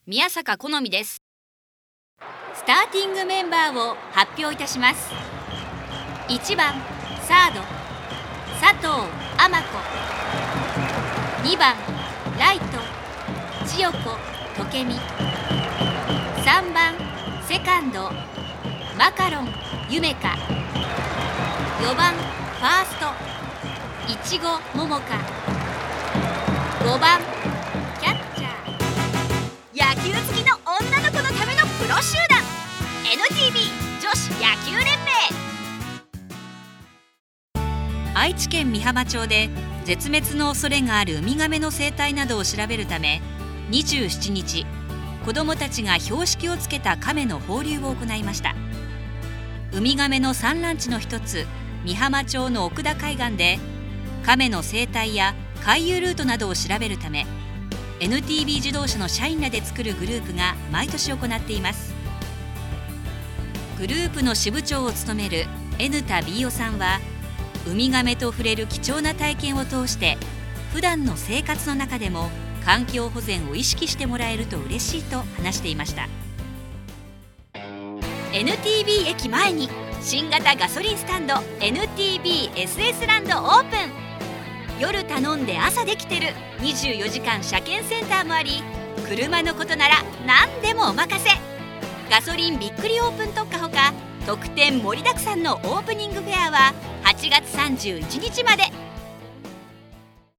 宮坂好美です。スターティングメンバーを発表いたします。1番サード佐藤天子、2番ライト千代子時美、3番セカンドマカロン夢香、4番ファーストいちご桃香、5番キャッチャー。野球好きの女の子のためのプロ集団 NTB 女子野球連盟。愛知県美浜町で絶滅の恐れがあるウミガメの生態などを調べるため、27日子どもたちが標識をつけた亀の放流を行いました。ウミガメの産卵地の一つ美浜町の奥田海岸で亀の生態や回遊ルートなどを調べるため、 NTB 自動車の社員らで作るグループが毎年行っています。グループの支部長を務める N 田 B おさんは、ウミガメと触れる貴重な体験を通して普段の生活の中でも環境保全を意識してもらえると嬉しいと話していました。 NTB 駅前に新型ガソリンスタンド NTBSS ランドオープン。夜頼んで朝できてる24時間車検センターもあり、車のことなら何でもお任せ。ガソリンびっくりオープン特価ほか特典盛りだくさんのオープニングフェアは8月31日まで。